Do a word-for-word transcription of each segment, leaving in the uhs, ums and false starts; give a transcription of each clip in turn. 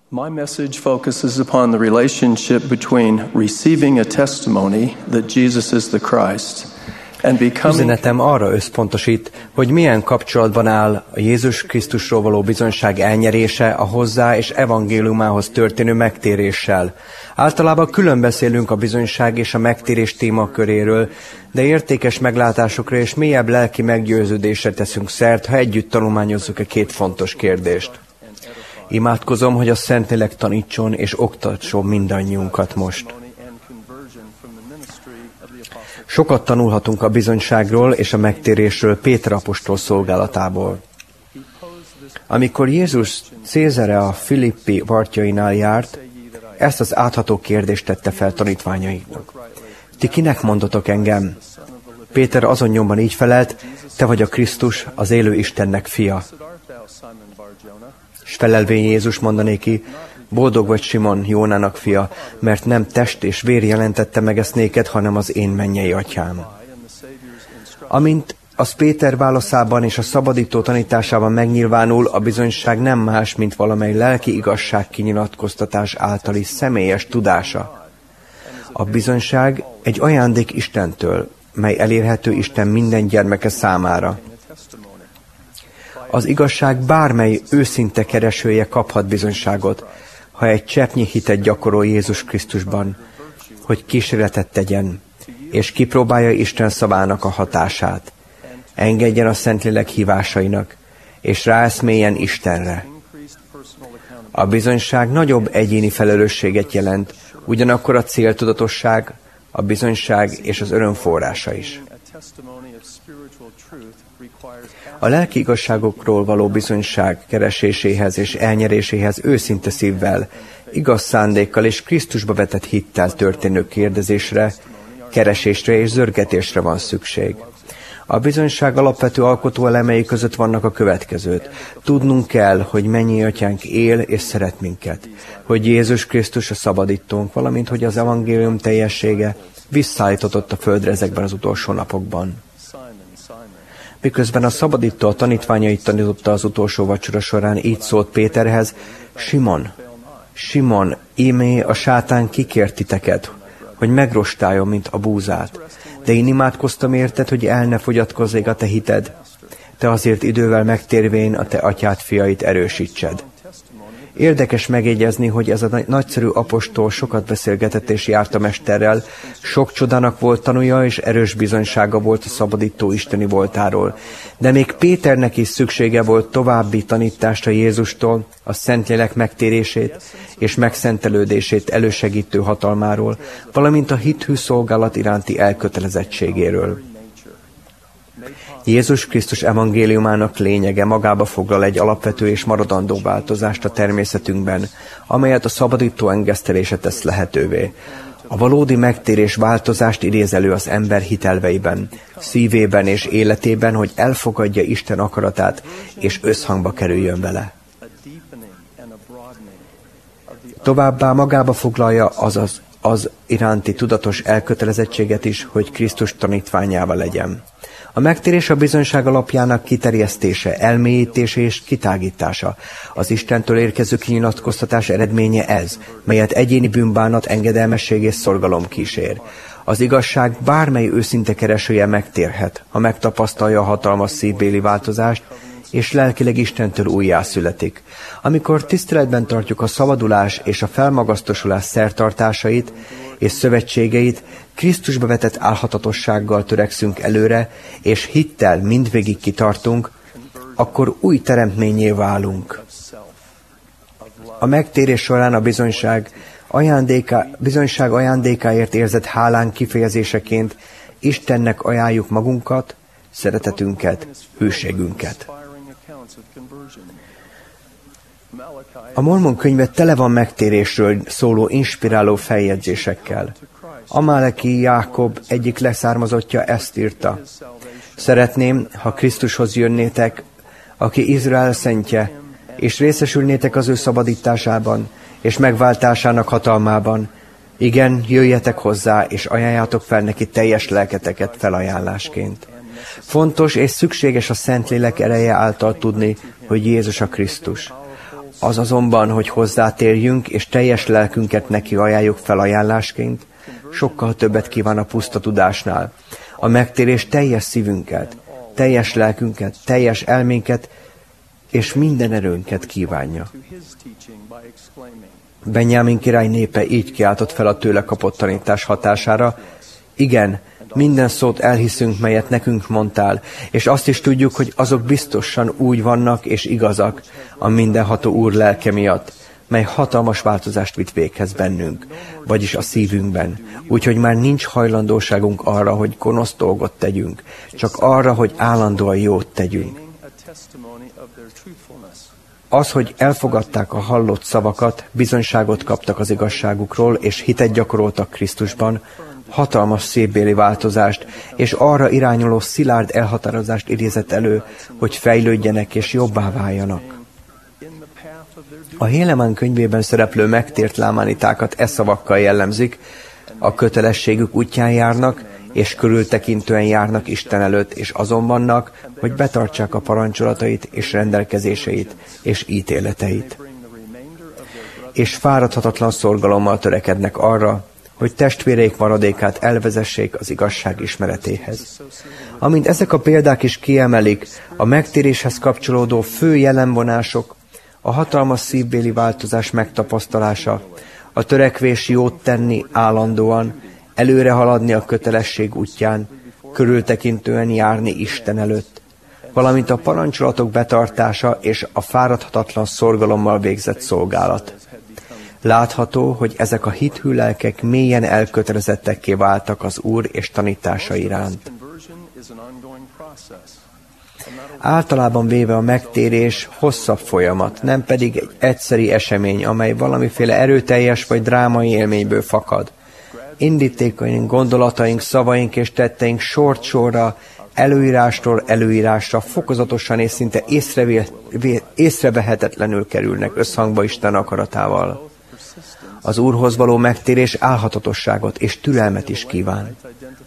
My message focuses upon the relationship between receiving a testimony that Jesus is the Christ and becoming. Üzenetem arra összpontosít, hogy milyen kapcsolatban áll a Jézus Krisztusról való bizonyság elnyerése a hozzá és evangéliumához történő megtéréssel. Általában külön beszélünk a bizonyság és a megtérés témaköréről, de értékes meglátásokra és mélyebb lelki meggyőződésre teszünk szert, ha együtt tanulmányozzuk a két fontos kérdést. Imádkozom, hogy a Szentlélek tanítson és oktasson mindannyiunkat most. Sokat tanulhatunk a bizonyságról és a megtérésről Péter apostol szolgálatából. Amikor Jézus Cézarea Filippi partjainál járt, ezt az átható kérdést tette fel tanítványaiknak. Ti kinek mondotok engem? Péter azon nyomban így felelt, te vagy a Krisztus, az élő Istennek fia. És felelvén Jézus mondanéki, boldog vagy Simon, Jónának fia, mert nem test és vér jelentette meg ezt néked, hanem az én mennyei atyám. Amint az Péter válaszában és a szabadító tanításában megnyilvánul, a bizonyság nem más, mint valamely lelki igazság kinyilatkoztatás általi személyes tudása. A bizonyság egy ajándék Istentől, mely elérhető Isten minden gyermeke számára. Az igazság bármely őszinte keresője kaphat bizonyságot, ha egy cseppnyi hitet gyakorol Jézus Krisztusban, hogy kísérletet tegyen, és kipróbálja Isten szavának a hatását. Engedjen a Szentlélek hívásainak, és ráeszméljen Istenre. A bizonyság nagyobb egyéni felelősséget jelent, ugyanakkor a céltudatosság, a bizonyság és az öröm forrása is. A lelki igazságokról való bizonyság kereséséhez és elnyeréséhez őszinte szívvel, igaz szándékkal és Krisztusba vetett hittel történő kérdezésre, keresésre és zörgetésre van szükség. A bizonyság alapvető alkotóelemei között vannak a következőt. Tudnunk kell, hogy mennyi atyánk él és szeret minket, hogy Jézus Krisztus a szabadítónk, valamint hogy az evangélium teljessége visszaállított a földre ezekben az utolsó napokban. Miközben a szabadító a tanítványait tanította az utolsó vacsora során, így szólt Péterhez, Simon, Simon, ímé a sátán kikért titeket, hogy megrostáljon, mint a búzát. De én imádkoztam érted, hogy el ne fogyatkozzék a te hited. Te azért idővel megtérvén a te atyád fiait erősítsed. Érdekes megjegyezni, hogy ez a nagyszerű apostol sokat beszélgetett és járt a mesterrel, sok csodának volt tanúja és erős bizonysága volt a szabadító isteni voltáról. De még Péternek is szüksége volt további tanításra Jézustól, a Szentlélek megtérését és megszentelődését elősegítő hatalmáról, valamint a hithű szolgálat iránti elkötelezettségéről. Jézus Krisztus evangéliumának lényege magába foglal egy alapvető és maradandó változást a természetünkben, amelyet a szabadító engesztelése tesz lehetővé. A valódi megtérés változást idéz elő az ember hitelveiben, szívében és életében, hogy elfogadja Isten akaratát és összhangba kerüljön vele. Továbbá magába foglalja az, az, az iránti tudatos elkötelezettséget is, hogy Krisztus tanítványává legyen. A megtérés a bizonyság alapjának kiterjesztése, elmélyítése és kitágítása. Az Istentől érkező kinyilatkoztatás eredménye ez, melyet egyéni bűnbánat, engedelmesség és szorgalom kísér. Az igazság bármely őszinte keresője megtérhet, ha megtapasztalja a hatalmas szívbéli változást, és lelkileg Istentől újjászületik. Amikor tiszteletben tartjuk a szabadulás és a felmagasztosulás szertartásait és szövetségeit, Krisztusba vetett álhatatossággal törekszünk előre, és hittel mindvégig kitartunk, akkor új teremtménnyé válunk. A megtérés során a bizonyság, ajándéka, bizonyság ajándékáért érzett hálánk kifejezéseként Istennek ajánljuk magunkat, szeretetünket, hűségünket. A Mormon könyve tele van megtérésről szóló inspiráló feljegyzésekkel. Amáleki Jákob egyik leszármazottja ezt írta. Szeretném, ha Krisztushoz jönnétek, aki Izrael szentje, és részesülnétek az ő szabadításában, és megváltásának hatalmában. Igen, jöjjetek hozzá, és ajánljátok fel neki teljes lelketeket felajánlásként. Fontos és szükséges a Szentlélek ereje által tudni, hogy Jézus a Krisztus. Az azonban, hogy hozzátérjünk, és teljes lelkünket neki ajánljuk felajánlásként, sokkal többet kíván a puszta tudásnál. A megtérés teljes szívünket, teljes lelkünket, teljes elménket, és minden erőnket kívánja. Benyámin király népe így kiáltott fel a tőle kapott tanítás hatására: igen, minden szót elhiszünk, melyet nekünk mondtál, és azt is tudjuk, hogy azok biztosan úgy vannak és igazak a mindenható Úr lelke miatt, mely hatalmas változást vitt véghez bennünk, vagyis a szívünkben, úgyhogy már nincs hajlandóságunk arra, hogy gonosz dolgot tegyünk, csak arra, hogy állandóan jót tegyünk. Az, hogy elfogadták a hallott szavakat, bizonyságot kaptak az igazságukról, és hitet gyakoroltak Krisztusban, hatalmas szívbéli változást, és arra irányuló szilárd elhatározást idézett elő, hogy fejlődjenek és jobbá váljanak. A Héleman könyvében szereplő megtért lámánitákat e szavakkal jellemzik: a kötelességük útján járnak, és körültekintően járnak Isten előtt, és azon vannak, hogy betartsák a parancsolatait és rendelkezéseit és ítéleteit. És fáradhatatlan szorgalommal törekednek arra, hogy testvéreik maradékát elvezessék az igazság ismeretéhez. Amint ezek a példák is kiemelik, a megtéréshez kapcsolódó fő jellemvonások a hatalmas szívbéli változás megtapasztalása, a törekvés jót tenni állandóan, előre haladni a kötelesség útján, körültekintően járni Isten előtt, valamint a parancsolatok betartása és a fáradhatatlan szorgalommal végzett szolgálat. Látható, hogy ezek a hithű lelkek mélyen elkötelezettekké váltak az Úr és tanítása iránt. Általában véve a megtérés hosszabb folyamat, nem pedig egy egyszeri esemény, amely valamiféle erőteljes vagy drámai élményből fakad. Indítékaink, gondolataink, szavaink és tetteink sort sorra, előírástól előírásra fokozatosan és szinte észrevé, észrevehetetlenül kerülnek összhangba Isten akaratával. Az Úrhoz való megtérés álhatatosságot és türelmet is kíván.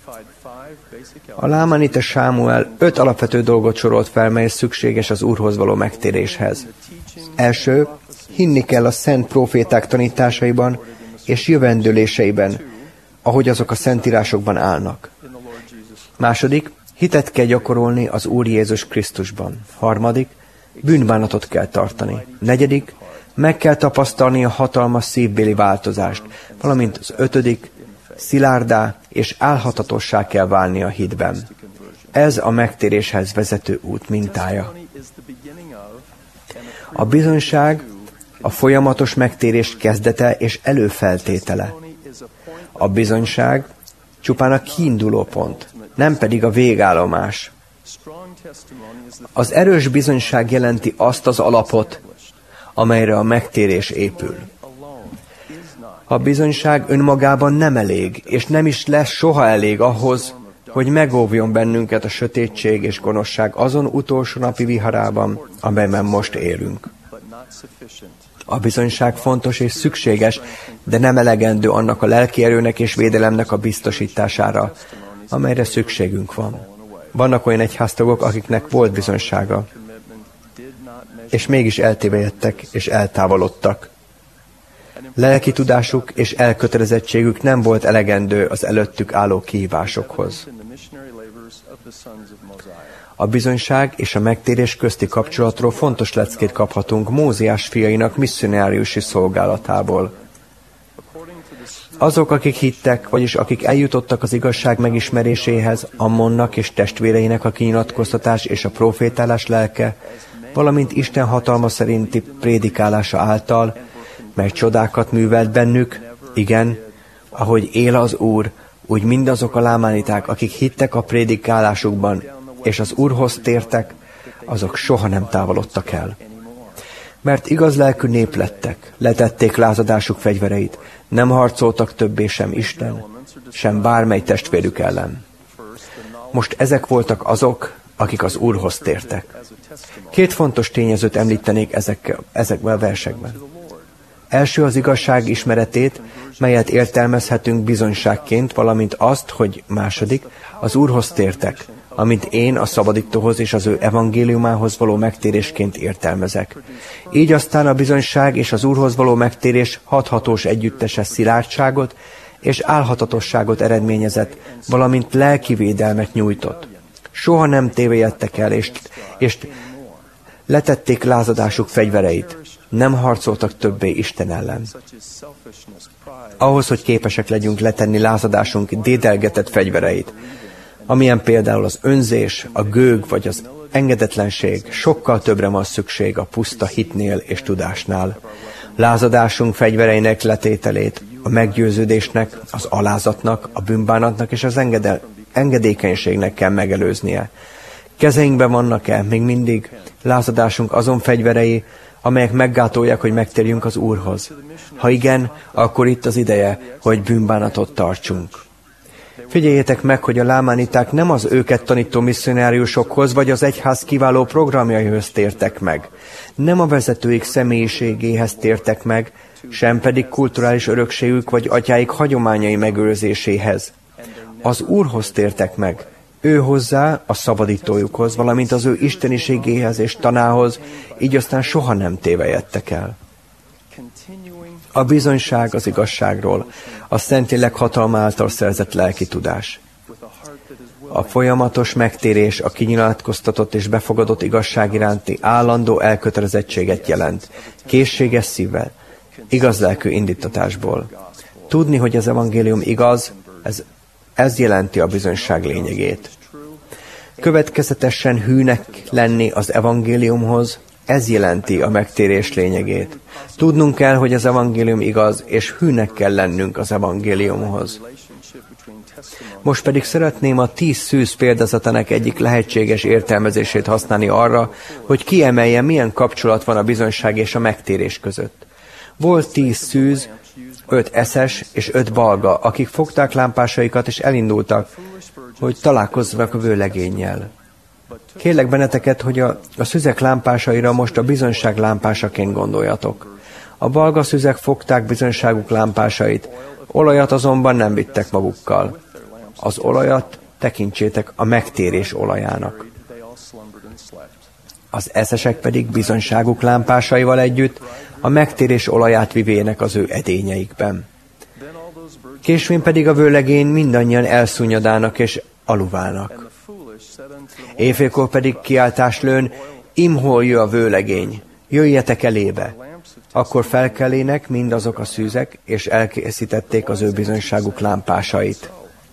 A lámánita Sámuel öt alapvető dolgot sorolt fel, mely szükséges az Úrhoz való megtéréshez. Első, hinni kell a szent próféták tanításaiban és jövendőléseiben, ahogy azok a szentírásokban állnak. Második, hitet kell gyakorolni az Úr Jézus Krisztusban. Harmadik, bűnbánatot kell tartani. Negyedik, meg kell tapasztalni a hatalmas szívbéli változást, valamint az ötödik, szilárdá és álhatatossá kell válni a hitben. Ez a megtéréshez vezető út mintája. A bizonyság a folyamatos megtérés kezdete és előfeltétele. A bizonyság csupán a kiinduló pont, nem pedig a végállomás. Az erős bizonyság jelenti azt az alapot, amelyre a megtérés épül. A bizonyság önmagában nem elég, és nem is lesz soha elég ahhoz, hogy megóvjon bennünket a sötétség és gonoszság azon utolsó napi viharában, amelyben most élünk. A bizonyság fontos és szükséges, de nem elegendő annak a lelki erőnek és védelemnek a biztosítására, amelyre szükségünk van. Vannak olyan egyháztagok, akiknek volt bizonysága, és mégis eltévejedtek és eltávolodtak. Lelki tudásuk és elkötelezettségük nem volt elegendő az előttük álló kihívásokhoz. A bizonyság és a megtérés közti kapcsolatról fontos leckét kaphatunk Mózes fiainak misszionáriusi szolgálatából. Azok, akik hittek, vagyis akik eljutottak az igazság megismeréséhez, Ammonnak és testvéreinek a kinyilatkoztatás és a profétálás lelke, valamint Isten hatalma szerinti prédikálása által, mely csodákat művelt bennük, igen, ahogy él az Úr, úgy mindazok a lámániták, akik hittek a prédikálásukban, és az Úrhoz tértek, azok soha nem távolodtak el. Mert igaz lelkű nép lettek, letették lázadásuk fegyvereit, nem harcoltak többé sem Isten, sem bármely testvérük ellen. Most ezek voltak azok, akik az Úrhoz tértek. Két fontos tényezőt említenék ezekkel, ezekben a versekben. Első az igazság ismeretét, melyet értelmezhetünk bizonyságként, valamint azt, hogy második, az Úrhoz tértek, amit én a szabadítóhoz és az ő evangéliumához való megtérésként értelmezek. Így aztán a bizonyság és az Úrhoz való megtérés hathatós együttese szilárdságot és álhatatosságot eredményezett, valamint lelki védelmet nyújtott. Soha nem tévejedtek el, és, és letették lázadásuk fegyvereit. Nem harcoltak többé Isten ellen. Ahhoz, hogy képesek legyünk letenni lázadásunk dédelgetett fegyvereit, amilyen például az önzés, a gőg vagy az engedetlenség, sokkal többre van szükség a puszta hitnél és tudásnál. Lázadásunk fegyvereinek letételét a meggyőződésnek, az alázatnak, a bűnbánatnak és az engedel- engedékenységnek kell megelőznie. Kezeinkben vannak-e még mindig lázadásunk azon fegyverei, amelyek meggátolják, hogy megtérjünk az Úrhoz? Ha igen, akkor itt az ideje, hogy bűnbánatot tartsunk. Figyeljétek meg, hogy a lámániták nem az őket tanító misszionáriusokhoz vagy az egyház kiváló programjaihoz tértek meg. Nem a vezetőik személyiségéhez tértek meg, sem pedig kulturális örökségük vagy atyáik hagyományai megőrzéséhez. Az Úrhoz tértek meg, ő hozzá, a szabadítójukhoz, valamint az ő isteniségéhez és tanához, így aztán soha nem tévejedtek el. A bizonyság az igazságról, a Szentlélek hatalma által szerzett lelki tudás. A folyamatos megtérés a kinyilatkoztatott és befogadott igazság iránti állandó elkötelezettséget jelent, készséges szívvel, igaz lelkű indítatásból. Tudni, hogy az evangélium igaz, ez, ez jelenti a bizonyság lényegét. Következetesen hűnek lenni az evangéliumhoz, ez jelenti a megtérés lényegét. Tudnunk kell, hogy az evangélium igaz, és hűnek kell lennünk az evangéliumhoz. Most pedig szeretném a tíz szűz példazatának egyik lehetséges értelmezését használni arra, hogy kiemelje, milyen kapcsolat van a bizonyság és a megtérés között. Volt tíz szűz, öt eszes és öt balga, akik fogták lámpásaikat és elindultak, hogy találkozzanak a vőlegénnyel. Kérlek benneteket, hogy a, a szüzek lámpásaira most a bizonyság lámpásaként gondoljatok. A balga szüzek fogták bizonyságuk lámpásait, olajat azonban nem vittek magukkal. Az olajat tekintsétek a megtérés olajának. Az eszesek pedig bizonyságuk lámpásaival együtt a megtérés olaját vivének az ő edényeikben. Késvén pedig a vőlegény mindannyian elszúnyadának és aluválnak. Éjfélkor pedig kiáltást lőn, imhol jö a vőlegény, jöjjetek elébe. Akkor felkelének mindazok a szűzek, és elkészítették az ő bizonyságuk lámpásait.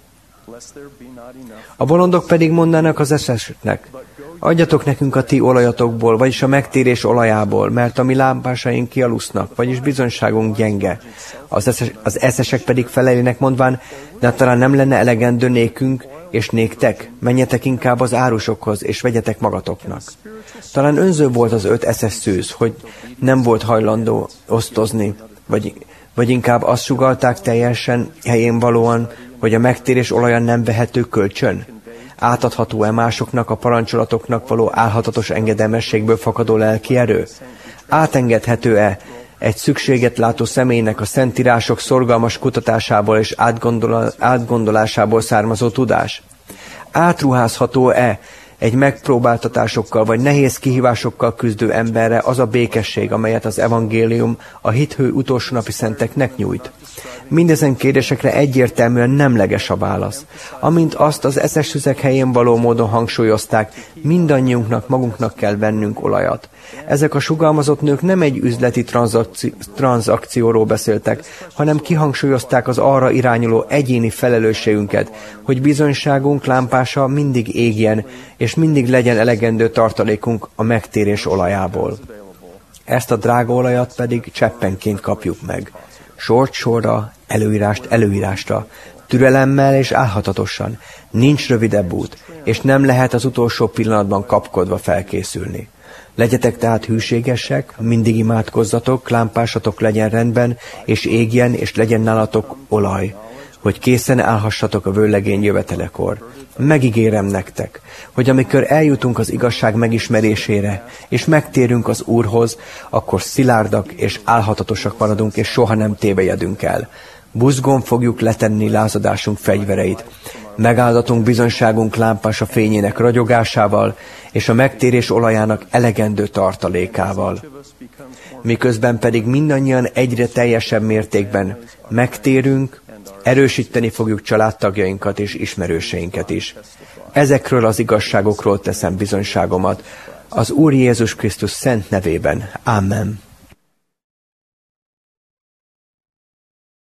A bolondok pedig mondanak az eszeseknek, adjatok nekünk a ti olajatokból, vagyis a megtérés olajából, mert a mi lámpásaink kialusznak, vagyis bizonyságunk gyenge. Az, eszes, az eszesek pedig feleljenek mondván, de talán nem lenne elegendő nékünk, és néktek, menjetek inkább az árusokhoz, és vegyetek magatoknak. Talán önző volt az öt eszes szűz, hogy nem volt hajlandó osztozni, vagy, vagy inkább azt sugallták teljesen helyén valóan, hogy a megtérés olajan nem vehető kölcsön? Átadható-e másoknak a parancsolatoknak való álhatatos engedelmességből fakadó lelki erő? Átengedhető-e egy szükséget látó személynek a szentírások szorgalmas kutatásából és átgondolásából származó tudás? Átruházható-e egy megpróbáltatásokkal vagy nehéz kihívásokkal küzdő emberre az a békesség, amelyet az evangélium a hithő utolsó napi szenteknek nyújt? Mindezen kérdésekre egyértelműen nemleges a válasz. Amint azt az eszes szüzek helyén való módon hangsúlyozták, mindannyiunknak magunknak kell vennünk olajat. Ezek a sugalmazott nők nem egy üzleti tranzakci- tranzakcióról beszéltek, hanem kihangsúlyozták az arra irányuló egyéni felelősségünket, hogy bizonyságunk lámpása mindig égjen, és mindig legyen elegendő tartalékunk a megtérés olajából. Ezt a drága olajat pedig cseppenként kapjuk meg. Sort sorra, előírást előírásra, türelemmel és álhatatosan. Nincs rövidebb út, és nem lehet az utolsó pillanatban kapkodva felkészülni. Legyetek tehát hűségesek, mindig imádkozzatok, lámpásatok legyen rendben, és égjen, és legyen nálatok olaj, hogy készen állhassatok a vőlegény jövetelekor. Megígérem nektek, hogy amikor eljutunk az igazság megismerésére, és megtérünk az Úrhoz, akkor szilárdak és álhatatosak maradunk, és soha nem tévejedünk el. Buzgón fogjuk letenni lázadásunk fegyvereit. Megáldatunk bizonyságunk lámpása fényének ragyogásával, és a megtérés olajának elegendő tartalékával. Miközben pedig mindannyian egyre teljesebb mértékben megtérünk, erősíteni fogjuk családtagjainkat és ismerőseinket is. Ezekről az igazságokról teszem bizonyságomat, az Úr Jézus Krisztus szent nevében. Amen.